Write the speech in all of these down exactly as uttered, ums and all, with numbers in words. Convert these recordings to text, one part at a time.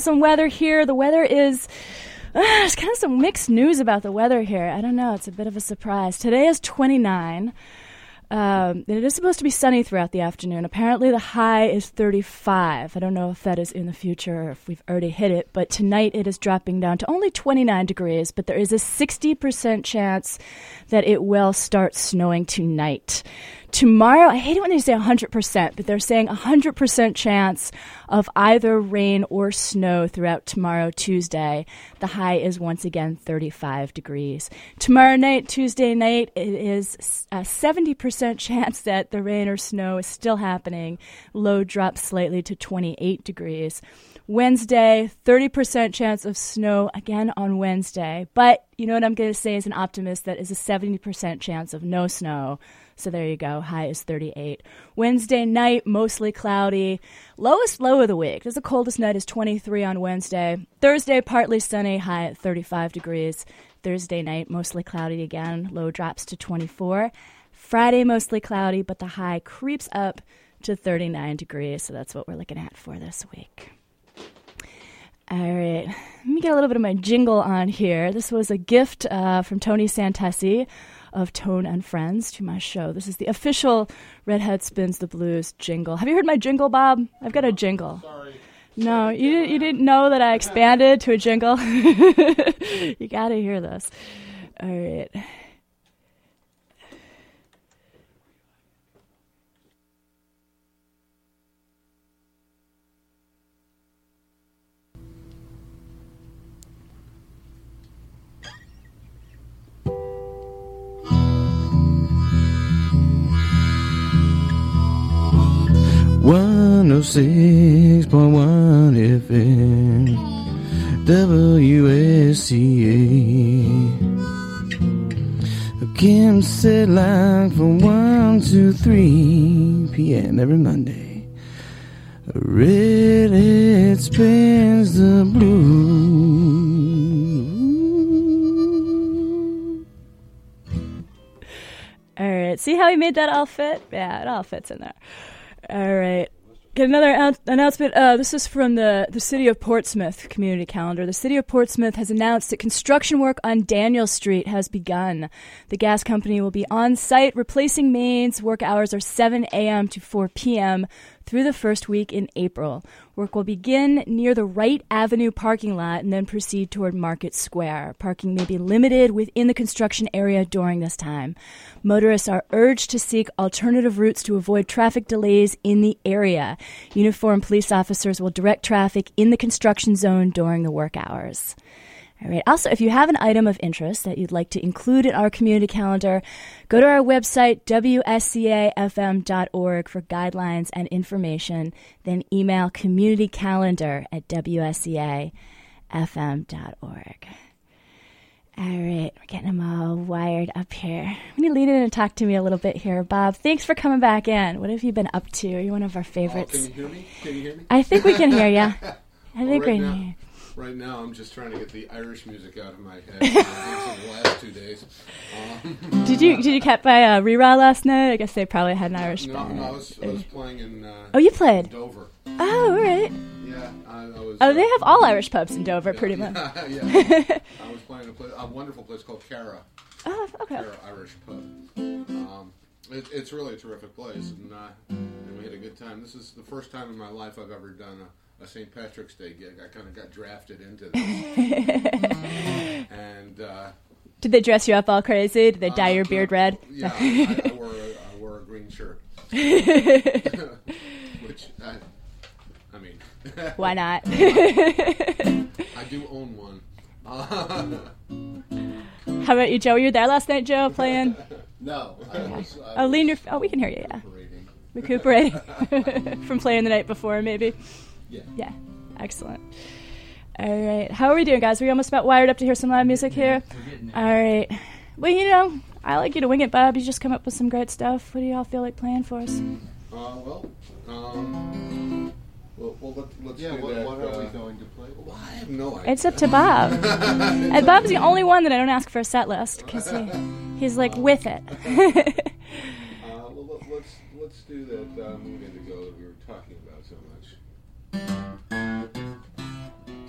to some weather here. The weather is... Uh, there's kind of some mixed news about the weather here. I don't know. It's a bit of a surprise. Today is twenty-nine. Um, it is supposed to be sunny throughout the afternoon. Apparently the high is thirty-five. I don't know if that is in the future or if we've already hit it, but tonight it is dropping down to only twenty-nine degrees, but there is a sixty percent chance that it will start snowing tonight. Tomorrow, I hate it when they say one hundred percent, but they're saying one hundred percent chance of either rain or snow throughout tomorrow, Tuesday. The high is once again thirty-five degrees. Tomorrow night, Tuesday night, it is a seventy percent chance that the rain or snow is still happening. Low drops slightly to twenty-eight degrees. Wednesday, thirty percent chance of snow again on Wednesday. But you know what I'm going to say as an optimist, that is a seventy percent chance of no snow. So there you go. High is thirty-eight. Wednesday night, mostly cloudy. Lowest low of the week. This is the coldest night is twenty-three on Wednesday. Thursday, partly sunny, high at thirty-five degrees. Thursday night, mostly cloudy again. Low drops to twenty-four. Friday, mostly cloudy, but the high creeps up to thirty-nine degrees. So that's what we're looking at for this week. All right. Let me get a little bit of my jingle on here. This was a gift uh, from Tony Santesi of Tone and Friends to my show. This is the official Redhead Spins the Blues jingle. Have you heard my jingle, Bob? I've got a jingle. Sorry. No, you didn't, you didn't know that I expanded to a jingle? You got to hear this. All right. one oh six point one F M W S C A. Kim said line from one to three p.m. every Monday. Redhead spins the blues. All right. See how he made that all fit? Yeah, it all fits in there. All right. Get another out- announcement. Uh, this is from the, the City of Portsmouth community calendar. The City of Portsmouth has announced that construction work on Daniel Street has begun. The gas company will be on site replacing mains. Work hours are seven a.m. to four p.m. through the first week in April. Work will begin near the Wright Avenue parking lot and then proceed toward Market Square. Parking may be limited within the construction area during this time. Motorists are urged to seek alternative routes to avoid traffic delays in the area. Uniformed police officers will direct traffic in the construction zone during the work hours. All right. Also, if you have an item of interest that you'd like to include in our community calendar, go to our website, W S C A F M dot org, for guidelines and information. Then email communitycalendar at W S C A F M dot org. All right. We're getting them all wired up here. Can you lead in and talk to me a little bit here, Bob? Thanks for coming back in. What have you been up to? You're one of our favorites. Oh, can you hear me? Can you hear me? I think we can hear you. I think well, right we now, can hear you. Right now, I'm just trying to get the Irish music out of my head. For the last two days. Um, did you did you catch by uh, Rerah last night? I guess they probably had an Irish no, band. No, I was, I was playing in uh, Oh, you played? Dover. Oh, all right. Yeah, I, I was. Oh, uh, they have all Irish pubs in Dover, yeah, pretty yeah, much. Yeah, I was playing a, place, a wonderful place called Cara. Oh, okay. Cara Irish Pub. Um, it, it's really a terrific place, and, uh, and we had a good time. This is the first time in my life I've ever done a, a Saint Patrick's Day gig. I kind of got drafted into this. and uh, did they dress you up all crazy? Did they dye uh, your beard red? Yeah, I, I, wore a, I wore a green shirt. Which, I, I mean... Why not? I do own one. Uh, How about you, Joe? You were there last night, Joe, playing? No. I was, I oh, was lean your... Oh, we can hear you, yeah. Recuperating. From playing the night before, maybe? Yeah. Yeah. Excellent. All right. How are we doing, guys? Are we almost about wired up to hear some live music here? All right. Well, you know, I like you to wing it, Bob. You just come up with some great stuff. What do y'all feel like playing for us? Uh, well, um... Well, well let, let's yeah, do what, that. what are uh, we going to play? Well, I have no idea. It's up to Bob. And Bob's the only one that I don't ask for a set list because he, he's like with it. uh, well, let, let's let's do that uh, Moon Indigo that we were talking about so much.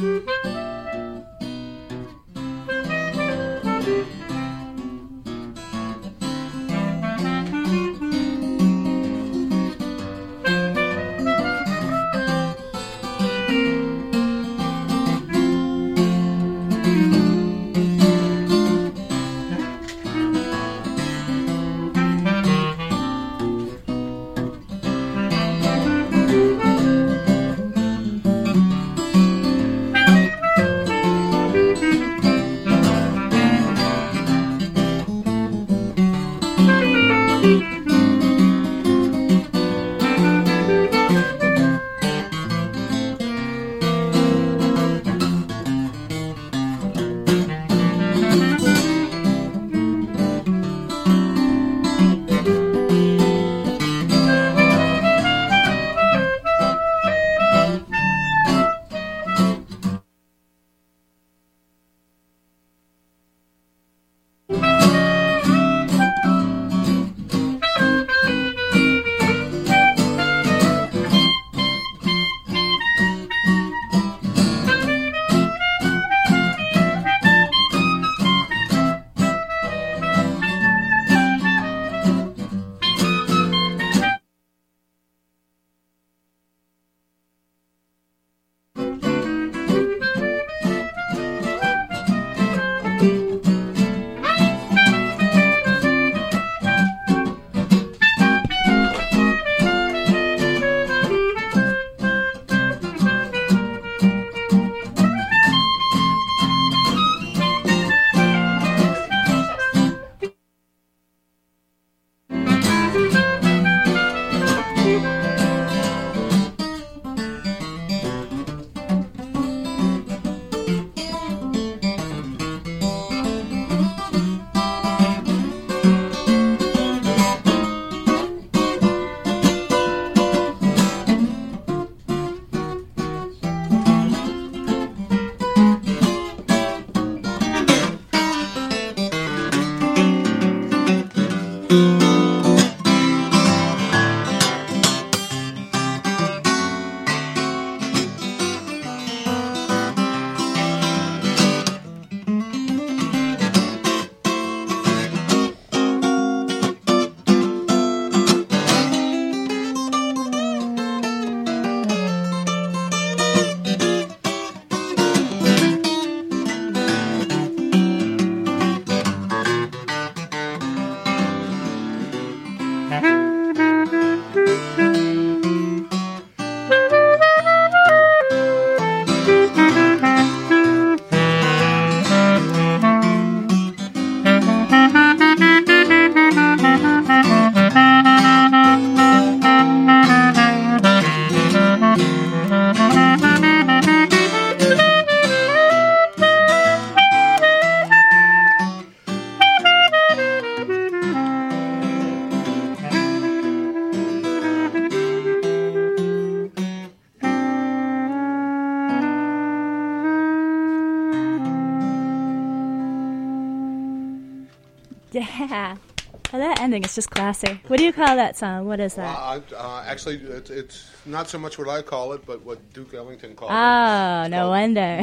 Yeah. Oh, that ending is just classy. What do you call that song? What is that? Uh, uh, actually, it's, it's not so much what I call it, but what Duke Ellington called oh, it. Oh, no wonder.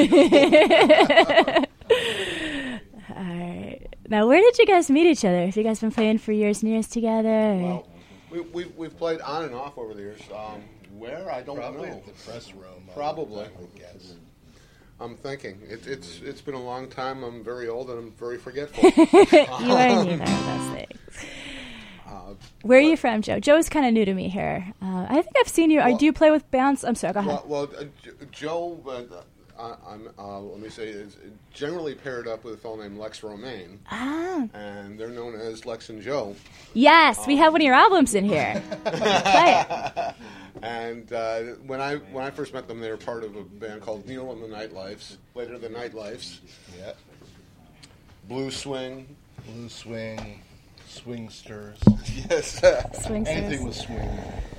All right. Now, where did you guys meet each other? Have you guys been playing for years and years together? Or? Well, we, we've, we've played on and off over the years. Um, where? I don't Probably know. at the press room. Probably. I would guess. I'm thinking. It, it's it's been a long time. I'm very old and I'm very forgetful. You are neither of those things. Uh, Where are you from, Joe? Joe's kind of new to me here. Uh, I think I've seen you. Well, do you play with bands? I'm sorry, go ahead. Well, well uh, J- Joe, uh, I, I'm, uh, let me say, is generally paired up with a fellow named Lex Romaine. Ah. And they're known as Lex and Joe. Yes, um, we have one of your albums in here. Play it. And uh, when I when I first met them, they were part of a band called Neil and the Nightlifes. Later, the Nightlifes. Yeah. Blue Swing. Blue Swing, Swingsters. Yes. Swing Anything with swing.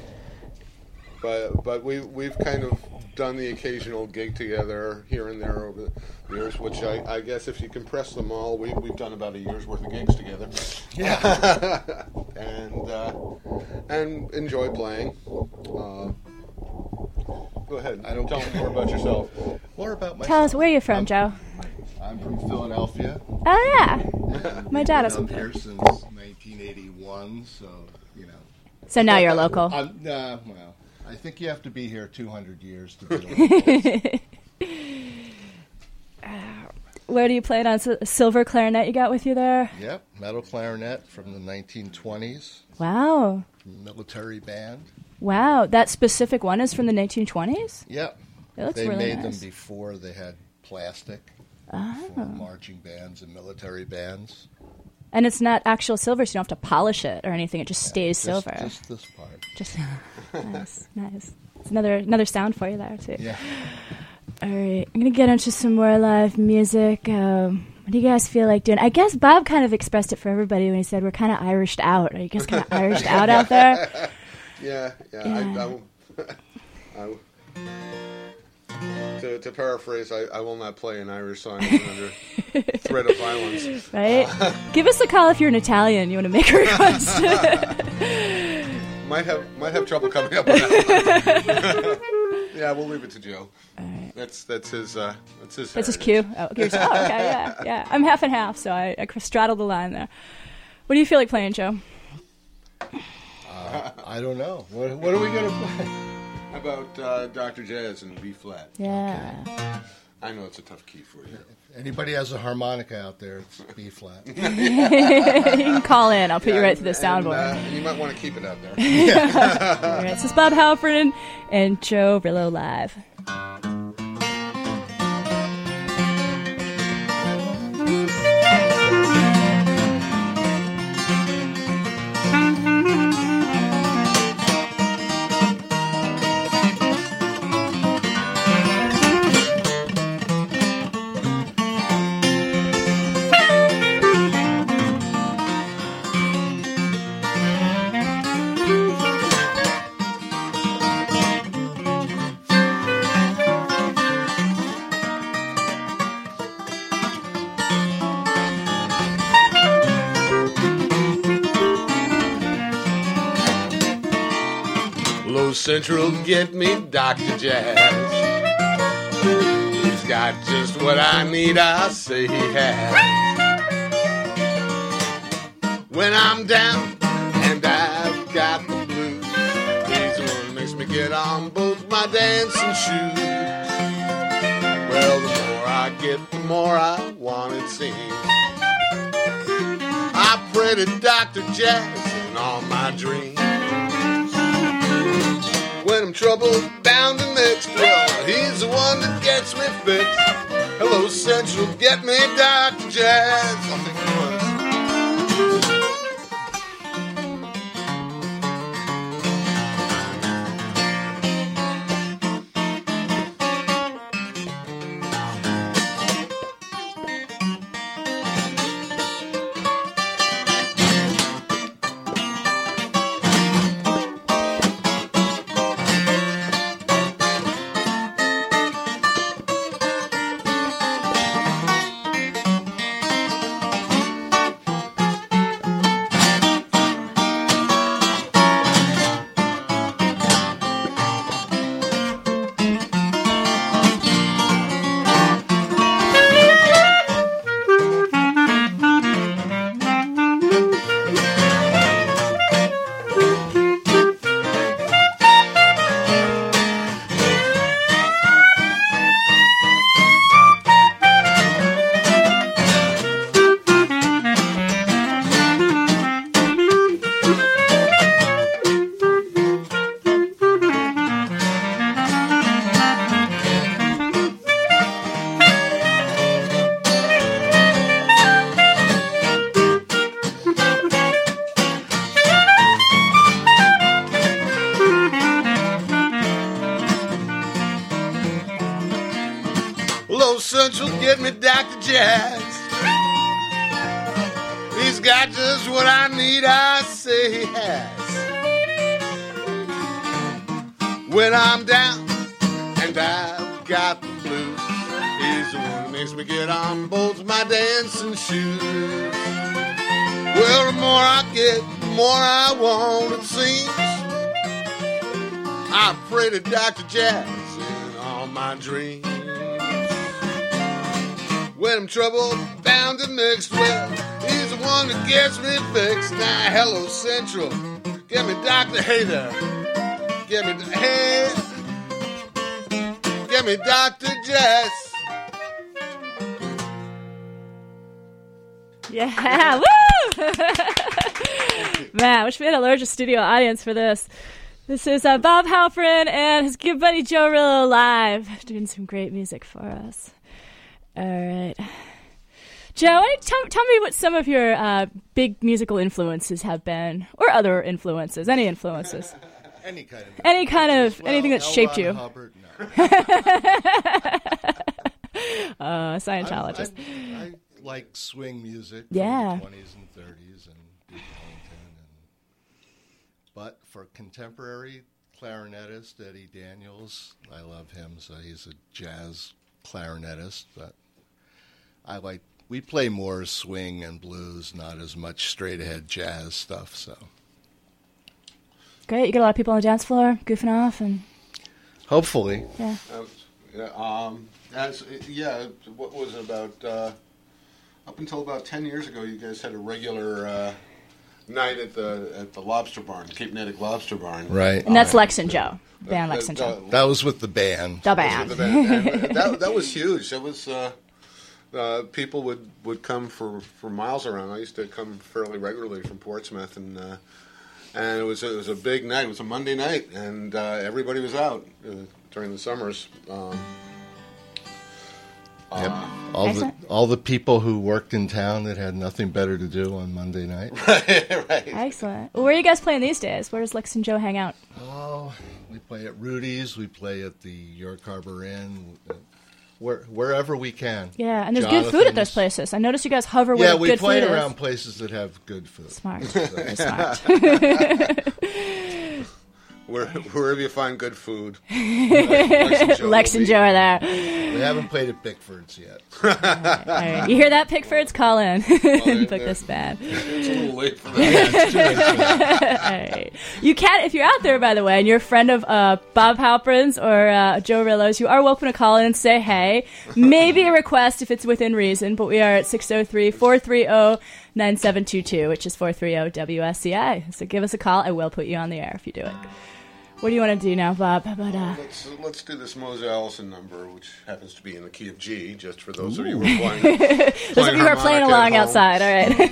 But but we we've kind of done the occasional gig together here and there over the years, which I, I guess if you compress them all, we we've done about a year's worth of gigs together. Yeah. and uh, and enjoy playing. Uh, go ahead. I don't tell care. me more about yourself. More about myself. Tell us, where are you from, I'm, Joe? I'm from Philadelphia. Oh, yeah. My dad is I've from been here Philadelphia. since nineteen eighty-one, so, you know. So now you're local. I'm, uh, well, I think you have to be here two hundred years to be local. Where do you play it on? S- silver clarinet you got with you there? Yep, metal clarinet from the nineteen twenties, Wow. military band. Wow. That specific one is from the nineteen twenties? Yep. It looks they really made nice. them before they had plastic Oh. for marching bands and military bands. And it's not actual silver, so you don't have to polish it or anything. It just stays Just- silver. Just this part. Just nice, nice. It's another another sound for you there too. Yeah. All right, I'm gonna get into some more live music. Um, what do you guys feel like doing? I guess Bob kind of expressed it for everybody when he said we're kind of Irished out. Are you guys kind of Irished out out there? Yeah, yeah. Yeah. I, I will, I will, to, to paraphrase, I, I will not play an Irish song under threat of violence. Right? Give us a call if you're an Italian. You want to make a request? Might have might have trouble coming up with that. Yeah, we'll leave it to Joe. right. That's that's his uh, that's his. That's his heritage. cue. Oh, yours- oh, okay, yeah, yeah. I'm half and half, so I, I straddle the line there. What do you feel like playing, Joe? Uh, I don't know. What, what are we going to play? How about uh, Doctor Jazz in B flat? Yeah. I know it's a tough key for you. Anybody has a harmonica out there, it's B flat. You can call in. I'll put you Yeah, right and- to the and, soundboard. uh, you might want to keep it out there. All right, so it's Bob Halford and Joe Rillo live. Low Central, get me Doctor Jazz. He's got just what I need, I say he has. When I'm down and I've got the blues, he's the one that makes me get on both my dancing shoes. Well, the more I get, the more I want it seems. I pray to Doctor Jazz in all my dreams. When I'm troubled, bound and mixed, well, he's the one that gets me fixed. Hello, Central, get me Doctor Jazz. I think it was. Hello, Central, get me Doctor Jazz. He's got just what I need, I say he has. When I'm down and I've got the blues, he's the one that makes me get on both my dancing shoes. Well, the more I get, the more I want, it seems. I pray to Doctor Jazz in all my dreams. When I'm trouble bound and mixed with, he's the one that gets me fixed. Now, hello, Central. Get me Doctor Hey there. Get me, hey. Get me Doctor Jess. Yeah, woo! Man, I wish we had a larger studio audience for this. This is uh, Bob Halperin and his good buddy Joe Rillo live, doing some great music for us. All right. Joe, tell, tell me what some of your uh, big musical influences have been, or other influences, any influences. Any kind of Any kind of, well, anything that L. shaped Ron you. Hubbard, no. uh, Scientologist. I, I, I like swing music Yeah. from the twenties and thirties and Duke Ellington. And, but for contemporary clarinetist Eddie Daniels, I love him, so he's a jazz clarinetist. But I like, we play more swing and blues, not as much straight-ahead jazz stuff, so. Great, you get a lot of people on the dance floor goofing off, and Hopefully. yeah. Uh, yeah, um, as, yeah, what was it about, uh, up until about ten years ago, you guys had a regular uh, night at the at the Lobster Barn, Cape Natick Lobster Barn. Right. And that's Lex and Joe, band Uh, Lex and uh, Joe. That was with the band. The with band. the band. And that, that was huge. That was, uh, uh, people would, would come for, for miles around. I used to come fairly regularly from Portsmouth, and uh, and it was it was a big night. It was a Monday night, and uh, everybody was out uh, during the summers. Um, Yep. uh, All the Excellent. all the people who worked in town that had nothing better to do on Monday night. right. Excellent. Well, where are you guys playing these days? Where does Lex and Joe hang out? Oh, we play at Rudy's. We play at the York Harbor Inn. Where, wherever we can. Yeah, and there's good food at those Jonathan's. places. I noticed you guys hover where Yeah, the we good play food around is. places that have good food. Smart. Very smart. Where, wherever you find good food. Lex and Joe are there. We haven't played at Bickford's yet. All right. You hear that, Pickfords? Call in. Book this band. It's a little late for that. All right. You can, if you're out there, by the way, and you're a friend of uh, Bob Halperin's or uh, Joe Rillo's, you are welcome to call in and say hey. Maybe a request if it's within reason, but we are at six oh three, four three zero, nine seven two two, which is four three zero W S C I. So give us a call. I will put you on the air if you do it. What do you want to do now, Bob? How about, uh, Let's, let's do this Mose Allison number, which happens to be in the key of G, just for those of you who are playing. those of you who are playing along outside, all right.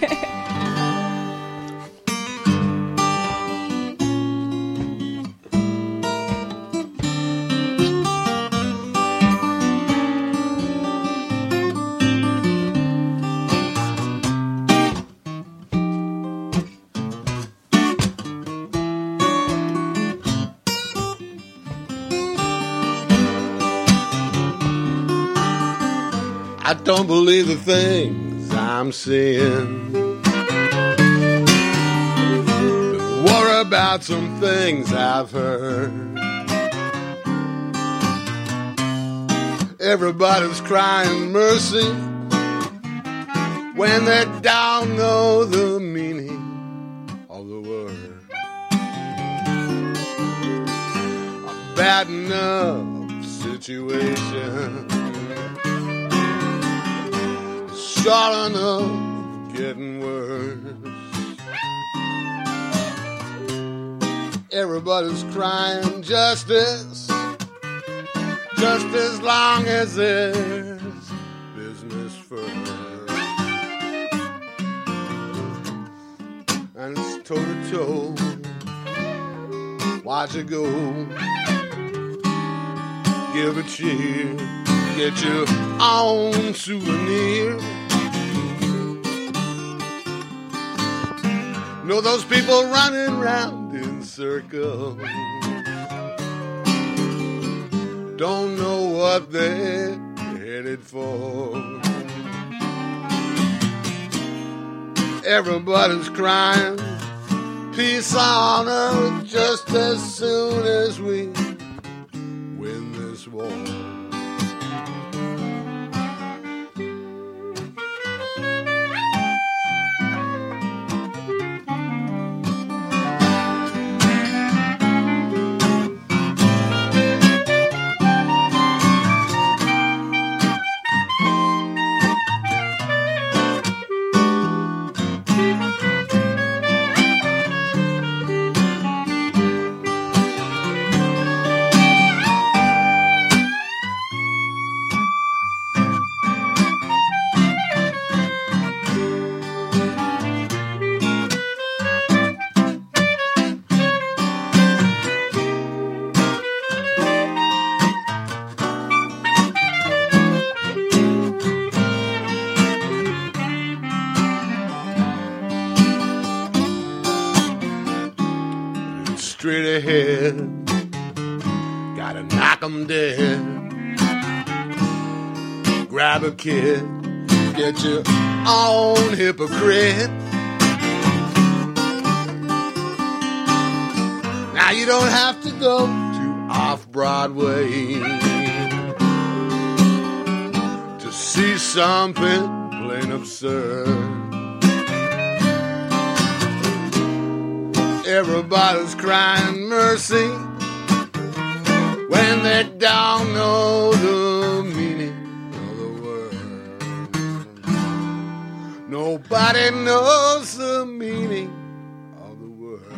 I don't believe the things I'm seeing. Worry about some things I've heard. Everybody's crying mercy when they don't know the meaning of the word. A bad enough situation, short enough, getting worse. Everybody's crying justice, just as long as there's business first. And it's toe to toe, watch it go. Give a cheer, get your own souvenir. Know those people running round in circles, don't know what they're headed for. Everybody's crying peace on earth just as soon as we win this war. head. Gotta knock 'em dead. Grab a kid, get your own hypocrite. Now you don't have to go to Off-Broadway to see something plain absurd. Everybody's crying mercy when they don't know the meaning of the word. Nobody knows the meaning of the word.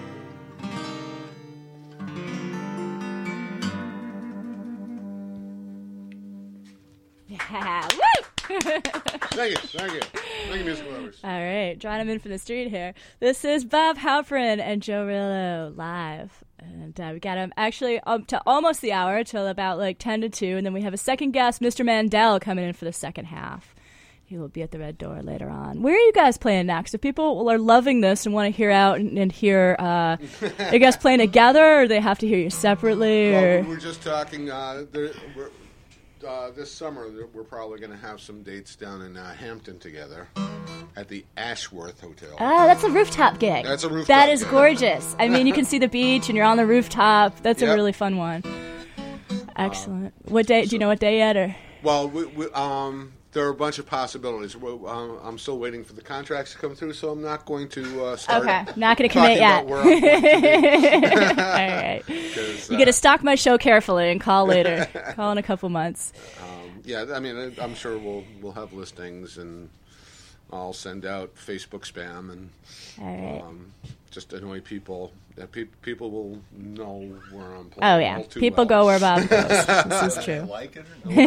Yeah, woo! Thank you, thank you. Thank you, musical lovers. All right, drawing him in from the street here. This is Bob Halperin and Joe Rillo live. And uh, we got him actually up to almost the hour, till about like ten to two. And then we have a second guest, Mister Mandel, coming in for the second half. He will be at the Red Door later on. Where are you guys playing next? If people are loving this and want to hear out and, and hear, uh, are you guys playing together, or they have to hear you separately? Well, or? we were just talking, uh, there, we're, uh, this summer we're probably going to have some dates down in uh, Hampton together at the Ashworth Hotel. Ah, that's a rooftop gig. That's a rooftop That is gig. gorgeous. I mean, you can see the beach and you're on the rooftop. That's Yep. a really fun one. Excellent. what day? Do you know what day yet? Or Well, we, we, um, there are a bunch of possibilities. We, um, I'm still waiting for the contracts to come through, so I'm not going to uh, start. okay, not going to commit talking yet. about where I'm going to be. All right. 'Cause, You uh, got to stock my show carefully and call later. Call in a couple months. Um, yeah, I mean, I- I'm sure we'll we'll have listings, and I'll send out Facebook spam and All right. um, just annoy people. That pe- people will know where I'm playing. Oh yeah, all too people well. go where Bob goes. This is true. Like it or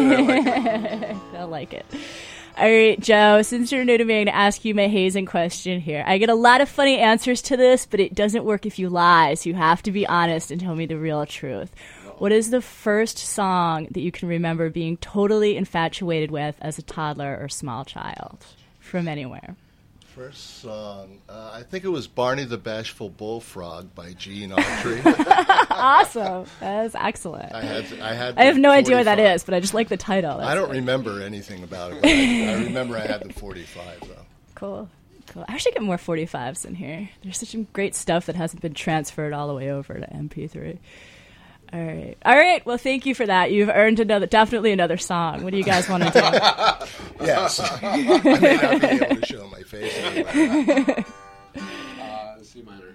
no? They'll like it. All right, Joe, since you're new to me, I'm going to ask you my hazing question here. I get a lot of funny answers to this, but it doesn't work if you lie, so you have to be honest and tell me the real truth. What is the first song that you can remember being totally infatuated with as a toddler or small child from anywhere? First song, uh, I think it was Barney the Bashful Bullfrog by Gene Autry. Awesome. That is excellent. I had, I had. I have the no idea what that forty-five. is, but I just like the title. That's I don't it. remember anything about it. But I, I remember I had the forty-five though. Cool. Cool. I should get more forty-fives in here. There's such great stuff that hasn't been transferred all the way over to M P three. All right. All right. Well, thank you for that. You've earned another, definitely another song. What do you guys want to do? Yes, I may not be able to show my face anyway. Uh, C minor.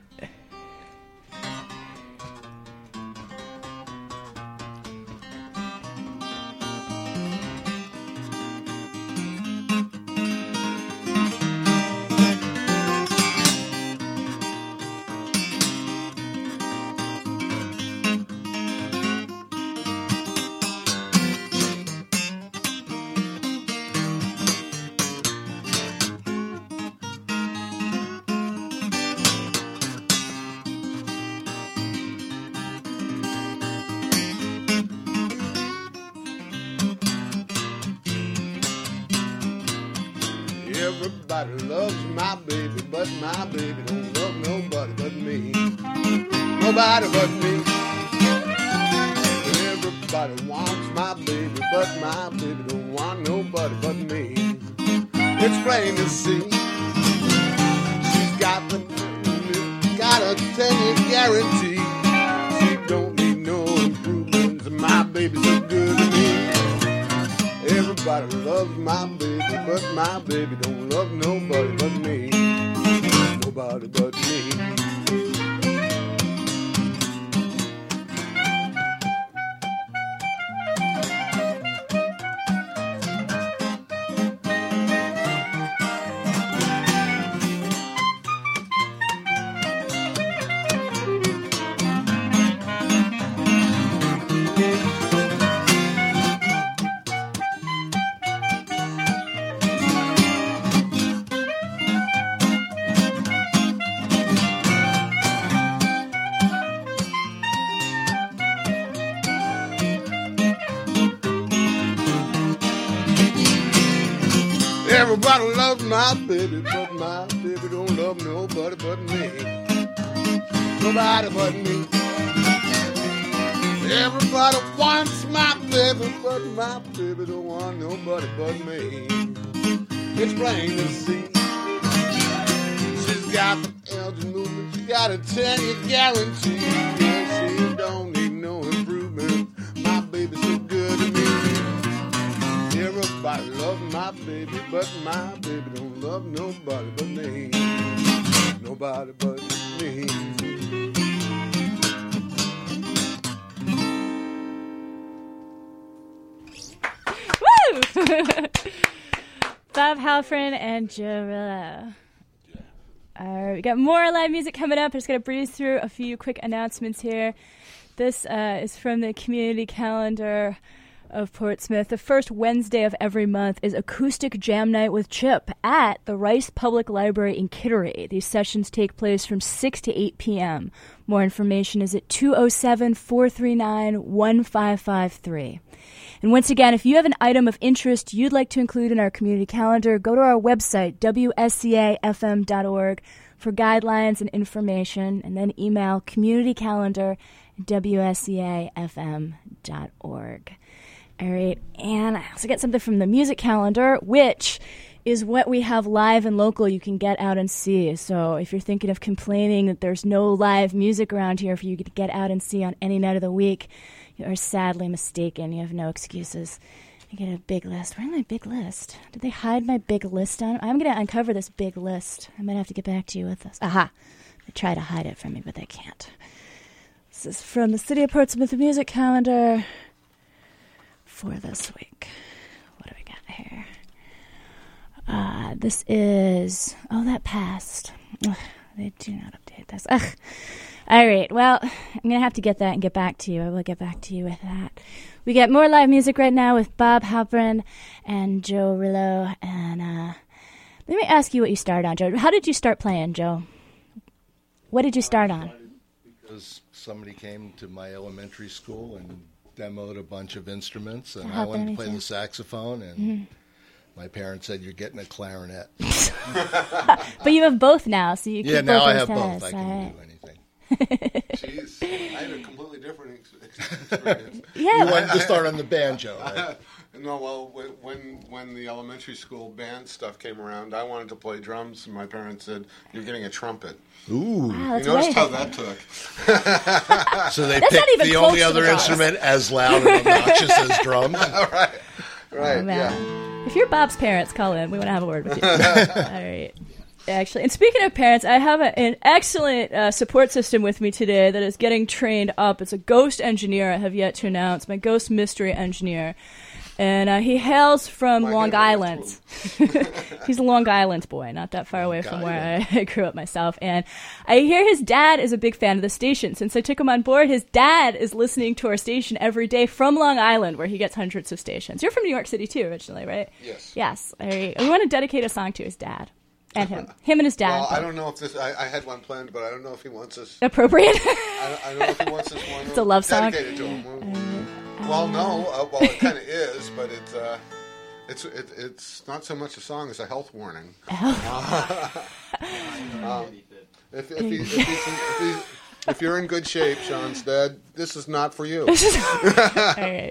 Everybody loves my baby, but my baby don't love nobody but me. Nobody but me. Everybody wants my baby, but my baby don't want nobody but me. It's plain to see. She's got the got a ten-year guarantee. She don't need no improvements. My baby's so good to me. Everybody loves my baby, but my baby don't love nobody but me. Nobody but me. Everybody loves my baby, but my baby don't love nobody but me. Nobody but me. Everybody wants my baby, but my baby don't want nobody but me. It's plain to see. She's got the elder movement, she got a ten-year guarantee. Yeah, she don't need no improvement. My baby's so good to me. Everybody love my baby, but my baby don't love nobody but me. Nobody but me. Bob Halpern and Joe Rillo. All right, we got more live music coming up. I'm just going to breeze through a few quick announcements here. This uh, is from the community calendar of Portsmouth. The first Wednesday of every month is Acoustic Jam Night with Chip at the Rice Public Library in Kittery. These sessions take place from six to eight p.m. More information is at two oh seven, four three nine, one five five three. And once again, if you have an item of interest you'd like to include in our community calendar, go to our website, w s c a f m dot org, for guidelines and information, and then email communitycalendar at w s c a f m dot org. All right, and I also get something from the music calendar, which is what we have live and local you can get out and see. So if you're thinking of complaining that there's no live music around here for you to get out and see on any night of the week, you are sadly mistaken. You have no excuses. I get a big list. Where's my big list? Did they hide my big list on? I'm going to uncover this big list. I might have to get back to you with this. Aha! They try to hide it from me, but they can't. This is from the City of Portsmouth Music Calendar for this week. What do we got here? Uh, this is... Oh, that passed. Ugh, they do not update this. Ugh. All right, well, I'm going to have to get that and get back to you. I will get back to you with that. We get more live music right now with Bob Halpern and Joe Rillo. And uh, let me ask you what you started on, Joe. How did you start playing, Joe? What did you start on? Because somebody came to my elementary school and demoed a bunch of instruments, and How I wanted to makes play the sense. saxophone, and mm-hmm. my parents said, "You're getting a clarinet." But you have both now, so you keep yeah, both now I those have styles. both. I can All right. do anything. Jeez, I had a completely different ex- experience. Yeah. You wanted to start on the banjo, right? No, well, wh- when when the elementary school band stuff came around, I wanted to play drums, and my parents said, "You're getting a trumpet." Ooh. Wow, You that's noticed way how different. that took. So they That's not picked even the close only to other the drums. instrument as loud and obnoxious as drums. right, right, Oh, man. yeah. If you're Bob's parents, call in. We want to have a word with you. All right. Actually, and speaking of parents, I have a, an excellent uh, support system with me today that is getting trained up. It's a ghost engineer I have yet to announce, my ghost mystery engineer. And uh, he hails from My Long goodness, Island. He's a Long Island boy, not that far away from where I, I grew up myself. And I hear his dad is a big fan of the station. Since I took him on board, his dad is listening to our station every day from Long Island, where he gets hundreds of stations. You're from New York City, too, originally, right? Yes. Yes. I, we want to dedicate a song to his dad. And him. Him and his dad. Well, I don't know if this. I, I had one planned, but I don't know if he wants us. Appropriate? I, I don't know if he wants this one. It's a love song. Dedicated to him. Well, no. Uh, well, it kind of is, but it's uh, it's it, it's not so much a song as a health warning. Oh. um, if if, he, if, he's in, if, he's, if you're in good shape, Sean's dad, this is not for you. All right.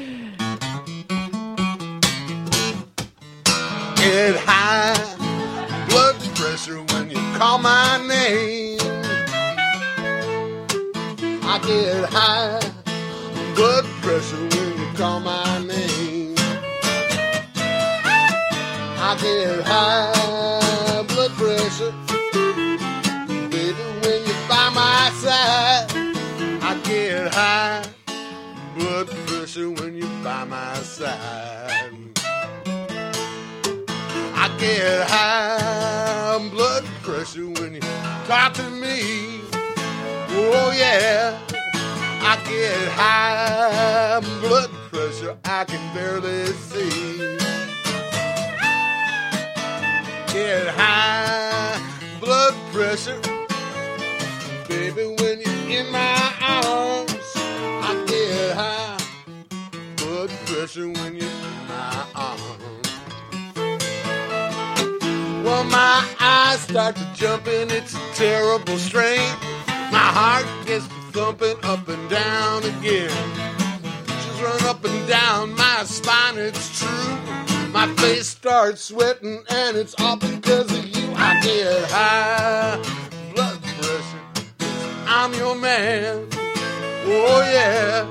Get high blood pressure when you call my name. I get high blood pressure when you call my name. I get high blood pressure, baby, when you're by my side. I get high blood pressure when you're by my side. I get high blood pressure when you talk to me. Oh yeah, I get high blood pressure I can barely see. Get high blood pressure, baby, when you're in my arms. I get high blood pressure when you're in my arms. Well, my eyes start to jump and it's a terrible strain. My heart gets to thumping up and down again. She's run up and down my spine, it's true. My face starts sweating, and it's all because of you. I get high blood pressure. I'm your man. Oh, yeah.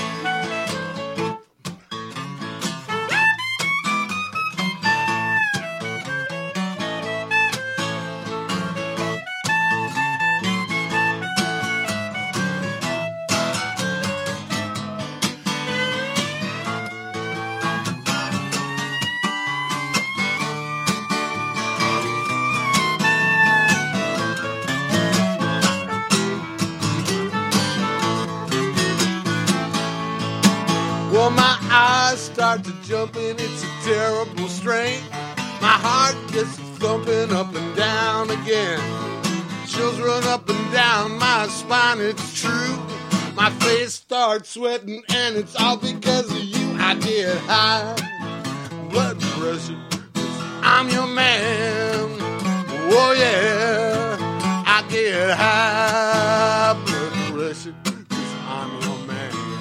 Well, my eyes start to jump and it's a terrible strain. My heart gets thumping up and down again. Chills run up and down my spine, it's true. My face starts sweating and it's all because of you. I get high blood pressure, 'cause I'm your man. Oh yeah, I get high blood pressure, 'cause I'm your man.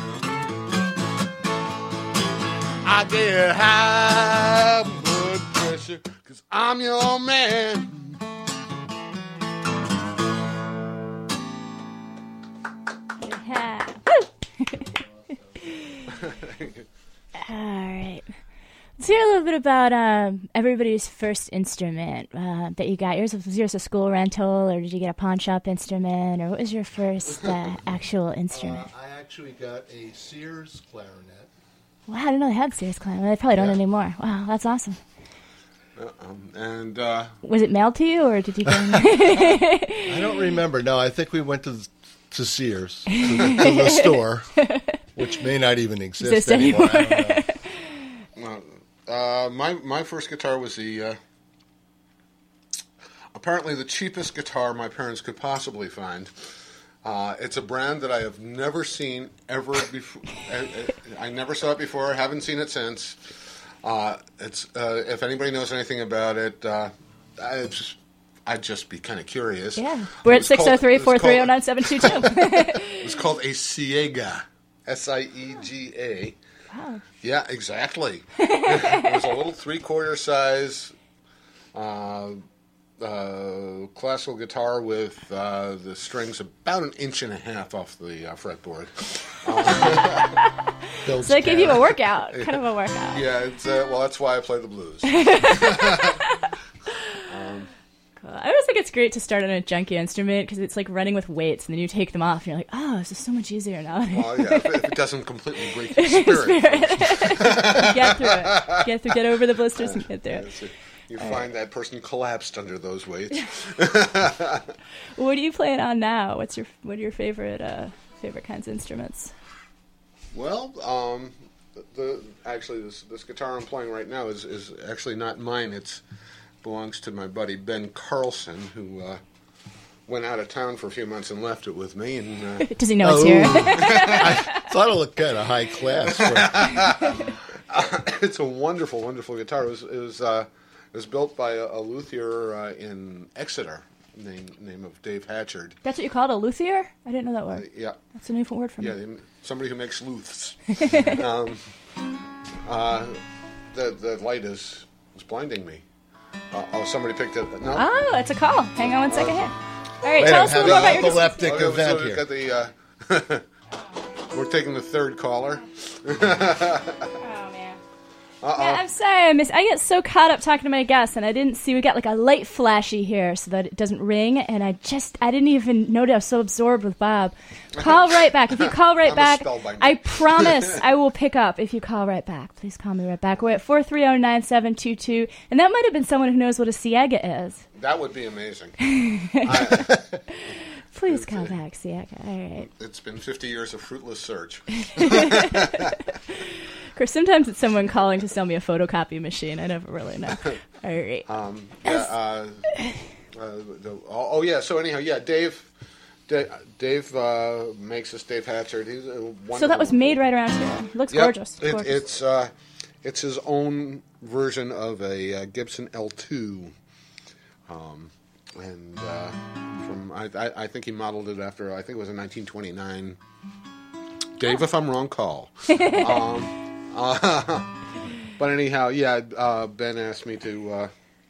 I get high blood pressure, 'cause I'm your man. Yeah. Woo! All right. Let's hear a little bit about um, everybody's first instrument uh, that you got. Yours was yours a school rental, or did you get a pawn shop instrument, or what was your first uh, actual instrument? Uh, I actually got a Sears clarinet. Wow, I didn't know they had Sears clarinet. They probably don't Yeah. anymore. Wow, that's awesome. Uh, um, and uh, Was it mailed to you, or did you go? I don't remember. No, I think we went to to Sears, to, to the store, which may not even exist, Exist anymore. anymore. I don't know. uh, my my first guitar was the uh, apparently the cheapest guitar my parents could possibly find. Uh, it's a brand that I have never seen ever before. I, I, I never saw it before. I haven't seen it since. Uh, it's uh, if anybody knows anything about it, uh, I just, I'd just be kind of curious. Yeah. We're at It was six oh three, called- four three oh, it nine seven two two. was called a Ciega, S I E G A. Wow. Yeah, exactly. It was a little three-quarter size uh, uh, classical guitar with uh, the strings about an inch and a half off the uh, fretboard. Builds So it gave you a cat. workout, kind of a workout. Yeah, it's, uh, well, that's why I play the blues. Cool. I always think it's great to start on a junky instrument because it's like running with weights, and then you take them off, and you're like, oh, this is so much easier now. Well, yeah, if, if it doesn't completely break your spirit. Get through it. Get through. Get over the blisters and get through it. Yes, you find that person collapsed under those weights. What are you playing on now? What's your what are your favorite uh, favorite kinds of instruments? Well, um, the actually this this guitar I'm playing right now is, is actually not mine. It's belongs to my buddy Ben Carlson, who uh, went out of town for a few months and left it with me. And uh, Does he know it's Oh. here? I thought it looked kind of high class. But it's a wonderful, wonderful guitar. It was it was, uh, it was built by a, a luthier uh, in Exeter, name name of Dave Hatchard. That's what you call it, a luthier? I didn't know that word. Yeah. That's a new word for me. Yeah, they- somebody who makes luths. um, uh, the the light is is blinding me. Uh, oh, somebody picked it. No. Oh, it's a call. Hang on one second here. All right, Wait, tell I'm us a little having more an about your dis- epileptic Okay, event so we've here. got the. Uh, we're taking the third caller. Oh, man. Uh Yeah, I'm sorry, I miss. I get so caught up talking to my guests, and I didn't see we got like a light flashy here so that it doesn't ring, and I just I didn't even notice. I was so absorbed with Bob. Call right back. If you call right I'm a back, spellbinder. I promise I will pick up. If you call right back, please call me right back. We're at four three zero nine seven two two, and that might have been someone who knows what a Ciega is. That would be amazing. Please call back, Ciega. All right. It's been fifty years of fruitless search. Of course, sometimes it's someone calling to sell me a photocopy machine. I never really know. All right. Um, yeah, uh, uh, the, oh, oh, yeah. So anyhow, yeah, Dave. Dave, Dave uh, makes this. Dave Hatchard. He's a wonderful. So that was made right around here. Looks Yep. gorgeous. It, gorgeous. it's uh, it's his own version of a uh, Gibson L two. Um, and uh, from I, I, I think he modeled it after, I think it was in nineteen twenty-nine. Dave, if I'm wrong, call. um, uh, but anyhow, yeah, uh, Ben asked me to uh,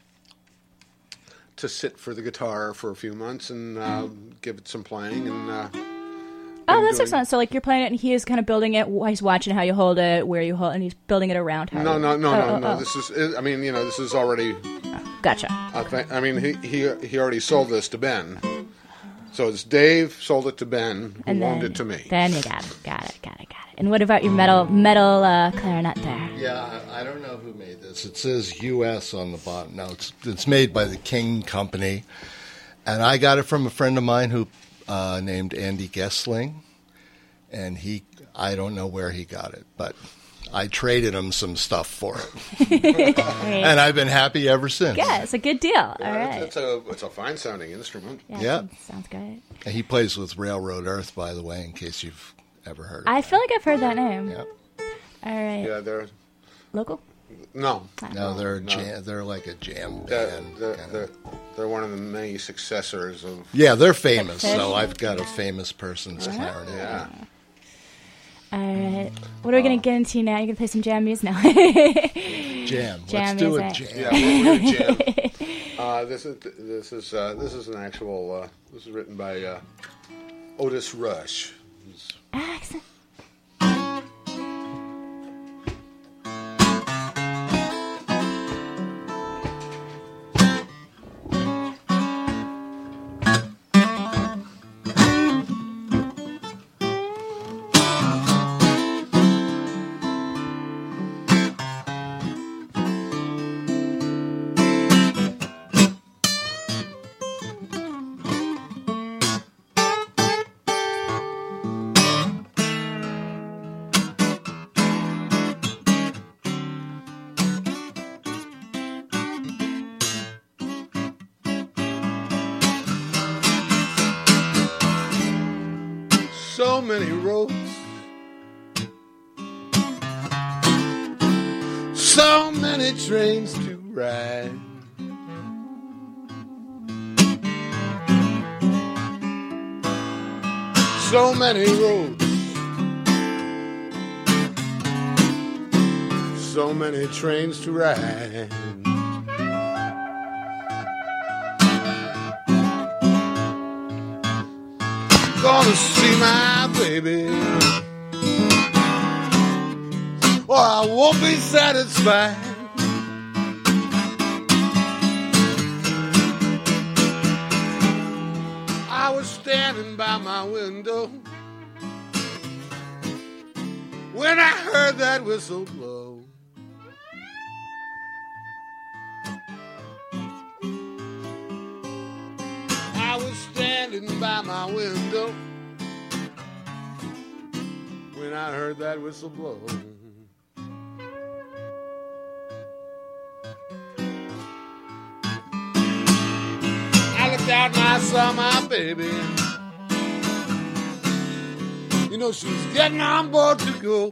to sit for the guitar for a few months and uh, give it some playing. And uh, Oh, that's doing- excellent. So, like, you're playing it, and he is kind of building it. He's watching how you hold it, where you hold, and he's building it around how. No, you... no, no, oh, no, oh, no. oh. This is, I mean, you know, this is already. Gotcha. I, think, I mean, he, he he already sold this to Ben. So it's Dave sold it to Ben, who And loaned then, it to me. Then you got it, got it, got it, got it. And what about your metal metal uh, clarinet there? Yeah, I, I don't know who made this. It says U S on the bottom. No, it's it's made by the King Company, and I got it from a friend of mine who uh, named Andy Gessling, and he I don't know where he got it, but I traded him some stuff for it, and I've been happy ever since. Yeah, it's a good deal. All Yeah, right. it's, it's a it's a fine sounding instrument. Yeah, Yeah. sounds- sounds great. And he plays with Railroad Earth, by the way, in case you've ever heard of I it. feel like I've heard that name. Yeah. All right. Yeah, they're Local? no, No, they're No. jam, they're like a jam they're, band. they're, kinda. they're, they're one of the many successors of. Yeah, they're famous. Fish. So I've got a famous person's clarinet. Yeah, All right. What are we going to get into now? You're going to play some jam music now. Jam. Jam Let's do a music. jam. yeah. We're gonna jam. Uh, this is this is uh, this is an actual. Uh, this is written by uh, Otis Rush. who's- Accent. So many roads, so many trains to ride. So many roads, so many trains to ride. Gonna see my baby, or I won't be satisfied. I was standing by my window when I heard that whistle blow. I was standing by my window when I heard that whistle blow. I looked out and I saw my baby. You know, she's getting on board to go.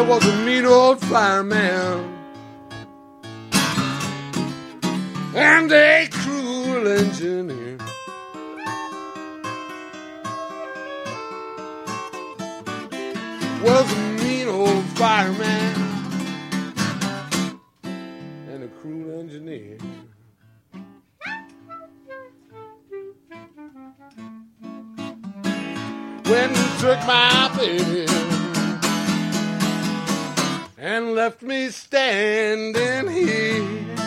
There was a mean old fireman and a cruel engineer. Was a mean old fireman and a cruel engineer. When you took my baby and left me standing here.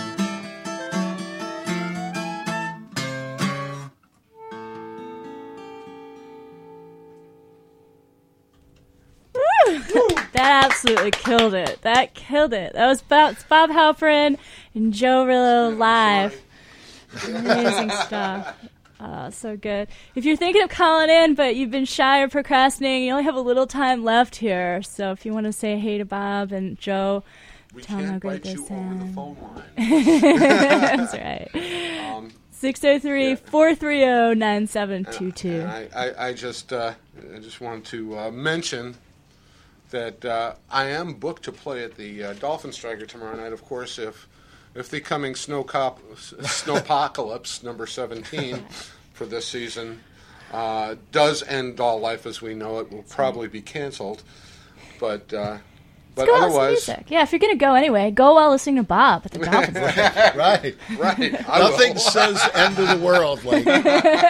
That absolutely killed it. That killed it. That was Bob, Bob Halperin and Joe Rillo live. Amazing stuff. Oh, so good. If you're thinking of calling in, but you've been shy or procrastinating, you only have a little time left here. So if you want to say hey to Bob and Joe, we tell them how can't great bite they you sound. over the phone line. That's right. Um, six oh three, four three oh, nine seven two two. And I, I, I just, uh, I just want to uh, mention that uh, I am booked to play at the uh, Dolphin Striker tomorrow night. Of course, if if the coming snow cop, snowpocalypse number seventeen for this season uh, does end Doll Life as we know it, will probably be canceled. But uh, but go otherwise, music. Yeah, if you're gonna go anyway, go while listening to Bob at the Dolphins. Right, right. right, I Nothing will. says end of the world like a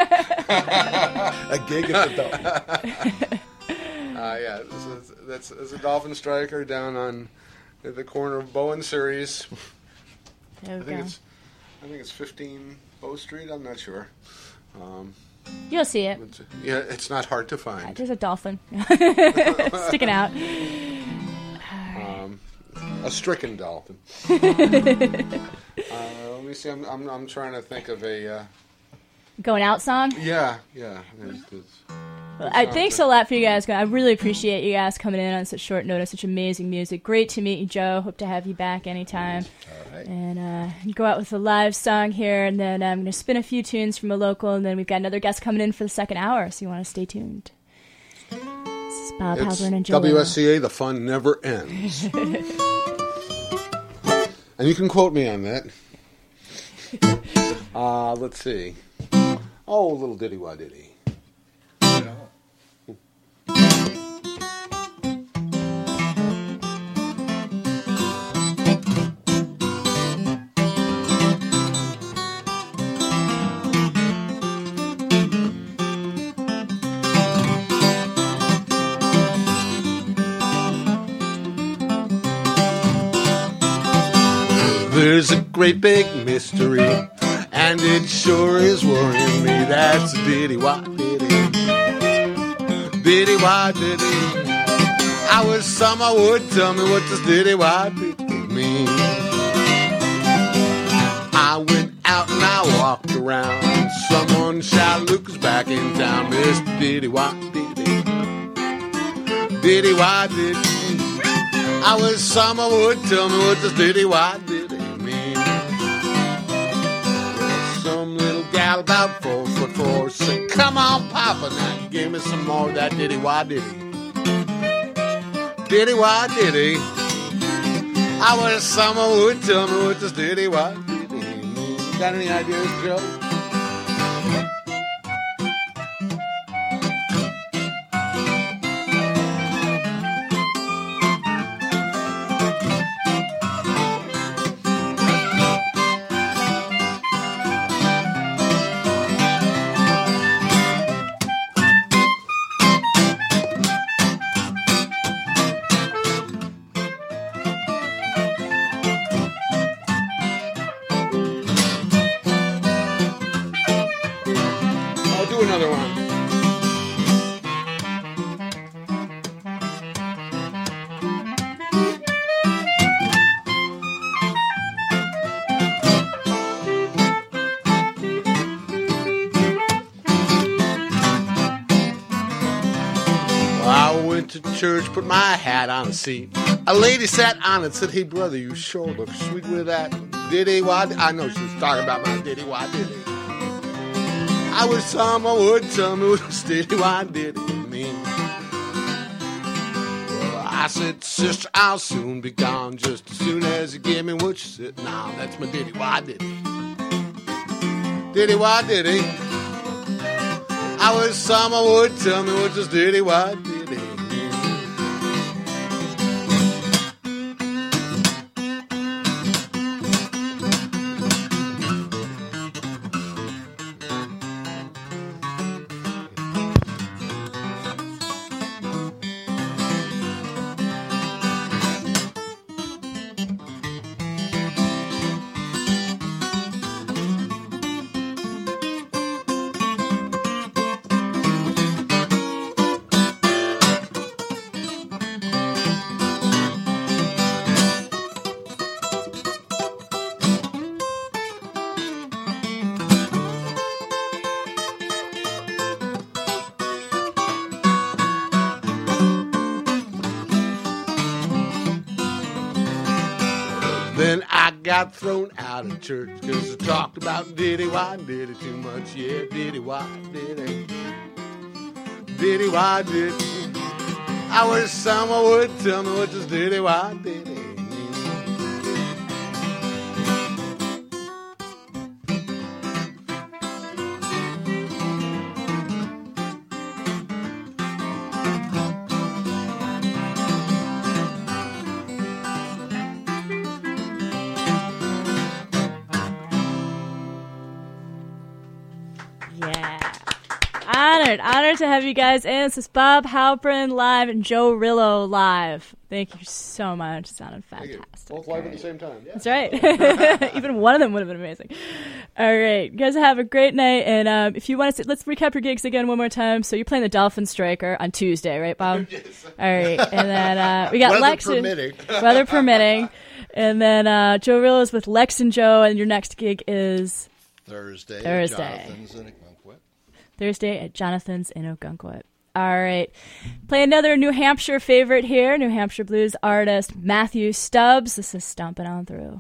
gig at the Dolphin. Uh, yeah, this is, that's, that's a Dolphin Striker down on the corner of Bowen Series. There I we think go. it's I think it's fifteen Bow Street. I'm not sure. Um, You'll see it. it's, yeah, it's not hard to find. There's a dolphin sticking out. Um, a stricken dolphin. uh, let me see. I'm, I'm I'm trying to think of a. Uh, Going out song. yeah, yeah. There's, there's, Well, I, thanks a lot for you guys. I really appreciate you guys coming in on such short notice, such amazing music. Great to meet you, Joe. Hope to have you back anytime. All right. And uh, go out with a live song here, and then I'm going to spin a few tunes from a local, and then we've got another guest coming in for the second hour, so you want to stay tuned. This is Bob it's Halperin and Joe. W S C A. The fun never ends. And you can quote me on that. Uh, let's see. Oh, little diddy wah diddy. There's a great big mystery, and it sure is worrying me. That's diddy wah diddy, diddy wah diddy. I wish someone would tell me what this diddy wah diddy mean. I went out and I walked around. Someone shouted, "Luke is back in town." Mister Diddy wah diddy, diddy wah diddy. I wish someone would tell me what this diddy wah diddy mean. Some little gal about four foot four said, "Come on, Papa, now give me some more of that diddy wah diddy, diddy wah diddy." I wish someone would tell me what this diddy wah diddy mean. Got any ideas, Joe? I'll do another one. Well, I went to church, put my hat on a seat. A lady sat on it, said, "Hey, brother, you sure look sweet with that diddy wah." I know she was talking about my diddy wah diddy. I wish someone would tell me what this diddy wah diddy mean. Well, I said, sister, I'll soon be gone just as soon as you give me what you're sitting on. That's my ditty, why ditty? Ditty, why ditty? I wish someone would tell me what this ditty, why ditty? Then I got thrown out of church because I talked about diddy why diddy too much. Yeah, diddy why diddy. Diddy why diddy. I wish someone would tell me what this diddy why diddy. Honored, honored to have you guys in. This is Bob Halpern live and Joe Rillo live. Thank you so much. It sounded fantastic. Both live at the same time. That's right. Even one of them would have been amazing. All right, you guys have a great night. And um, if you want to, let's recap your gigs again one more time. So you're playing the Dolphin Striker on Tuesday, right, Bob? Yes. All right, and then uh, we got Weather Lex permitting. and weather permitting, and then uh, Joe Rillo is with Lex and Joe, and your next gig is Thursday. Thursday. Jonathan's in Ogunquit. Thursday at Jonathan's in Ogunquit. All right. Play another New Hampshire favorite here. New Hampshire blues artist Matthew Stubbs. This is Stomping On Through.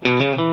Thank